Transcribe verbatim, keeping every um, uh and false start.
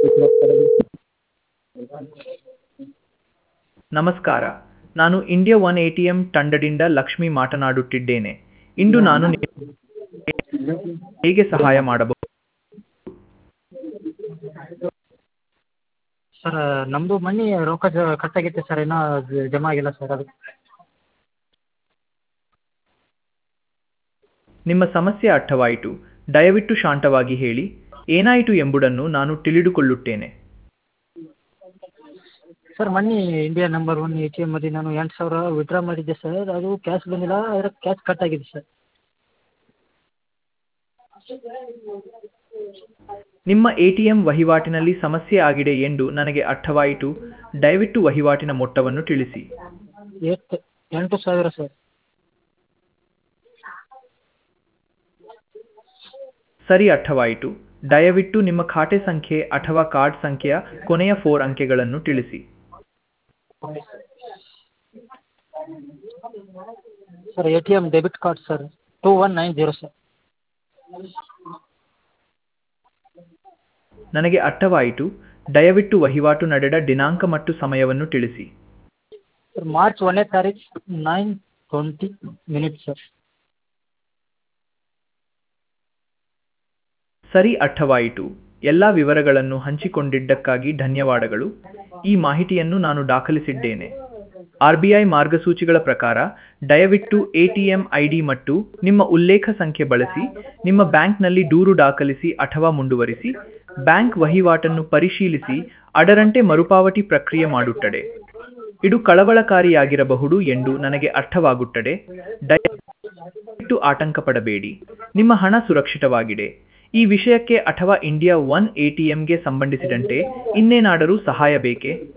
ನಮಸ್ಕಾರ, ನಾನು India one A T M ತಂಡದಿಂದ ಲಕ್ಷ್ಮಿ ಮಾತನಾಡುತ್ತಿದ್ದೇನೆ. ಇಂದು ನಾನು ನಿಮಗೆ ಹೇಗೆ ಸಹಾಯ ಮಾಡಬಹುದು? ಸರ್ ನಮ್ಮದು ಮನಿ ರೊಕ್ಕ ಜ ಕಟ್ಟಾಗೈತೆ ಸರ್, ಇನ್ನೂ ಜಮಾ ಆಗಿಲ್ಲ ಸರ್ ಅದು. ನಿಮ್ಮ ಸಮಸ್ಯೆ ಅರ್ಥವಾಯಿತು. ದಯವಿಟ್ಟು ಶಾಂತವಾಗಿ ಹೇಳಿ, ಏನಾಯಿತು ಎಂಬುದನ್ನು ನಾನು ತಿಳಿದುಕೊಳ್ಳುತ್ತೇನೆ. Sir money India number one A T ಎಮ್ಮಲ್ಲಿ ನಾನು ಎಂಟು ಸಾವಿರ ವಿಡ್ರಾ ಮಾಡಿದ್ದೆ ಸರ್, ಅದು ಕ್ಯಾಶ್ ಬಂದಿಲ್ಲ, ಅದರ ಕ್ಯಾಶ್ ಕಟ್ಟಾಗಿದೆ ಸರ್. ನಿಮ್ಮ ಎ ಟಿ ಎಂ ವಹಿವಾಟಿನಲ್ಲಿ ಸಮಸ್ಯೆ ಆಗಿದೆ ಎಂದು ನನಗೆ ಅರ್ಥವಾಯಿತು. ದಯವಿಟ್ಟು ವಹಿವಾಟಿನ ಮೊತ್ತವನ್ನು ತಿಳಿಸಿ. ಎಷ್ಟು ಎಂಟು ಸಾವಿರ ಸರ್. ಸರಿ, ಅರ್ಥವಾಯಿತು. ದಯವಿಟ್ಟು ನಿಮ್ಮ ಖಾತೆ ಸಂಖ್ಯೆ ಅಥವಾ ಕಾರ್ಡ್ ಸಂಖ್ಯೆಯ ಕೊನೆಯ ಫೋರ್ ಅಂಕೆಗಳನ್ನು ತಿಳಿಸಿ. Sir A T M debit card sir, two one nine zero sir. ನನಗೆ ಅರ್ಥವಾಯಿತು. ದಯವಿಟ್ಟು ವಹಿವಾಟು ನಡೆದ ದಿನಾಂಕ ಮತ್ತು ಸಮಯವನ್ನು ತಿಳಿಸಿ. ಸರ್ ಮಾರ್ಚ್ ಒಂದನೇ ತಾರೀಕು ನೈನ್ ಟ್ವೆಂಟಿ ಮಿನಿಟ್ ಸರ್. ಸರಿ, ಅರ್ಥವಾಯಿತು. ಎಲ್ಲ ವಿವರಗಳನ್ನು ಹಂಚಿಕೊಂಡಿದ್ದಕ್ಕಾಗಿ ಧನ್ಯವಾದಗಳು. ಈ ಮಾಹಿತಿಯನ್ನು ನಾನು ದಾಖಲಿಸಿದ್ದೇನೆ. ಆರ್ ಬಿ ಐ ಮಾರ್ಗಸೂಚಿಗಳ ಪ್ರಕಾರ ದಯವಿಟ್ಟು A T M I D ಮತ್ತು ನಿಮ್ಮ ಉಲ್ಲೇಖ ಸಂಖ್ಯೆ ಬಳಸಿ ನಿಮ್ಮ ಬ್ಯಾಂಕ್ನಲ್ಲಿ ದೂರು ದಾಖಲಿಸಿ ಅಥವಾ ಮುಂದುವರಿಸಿ. ಬ್ಯಾಂಕ್ ವಹಿವಾಟನ್ನು ಪರಿಶೀಲಿಸಿ ಅದರಂತೆ ಮರುಪಾವತಿ ಪ್ರಕ್ರಿಯೆ ಮಾಡುತ್ತದೆ. ಇದು ಕಳವಳಕಾರಿಯಾಗಿರಬಹುದು ಎಂದು ನನಗೆ ಅರ್ಥವಾಗುತ್ತದೆ. ದಯವಿಟ್ಟು ಆತಂಕ ಪಡಬೇಡಿ, ನಿಮ್ಮ ಹಣ ಸುರಕ್ಷಿತವಾಗಿದೆ. ಈ ವಿಷಯಕ್ಕೆ ಅಥವಾ ಇಂಡಿಯಾ ಒನ್ ಎ ಟಿ ಎಂಗೆ ಸಂಬಂಧಿಸಿದಂತೆ ಇನ್ನೇನಾದರೂ ಸಹಾಯ ಬೇಕೇ?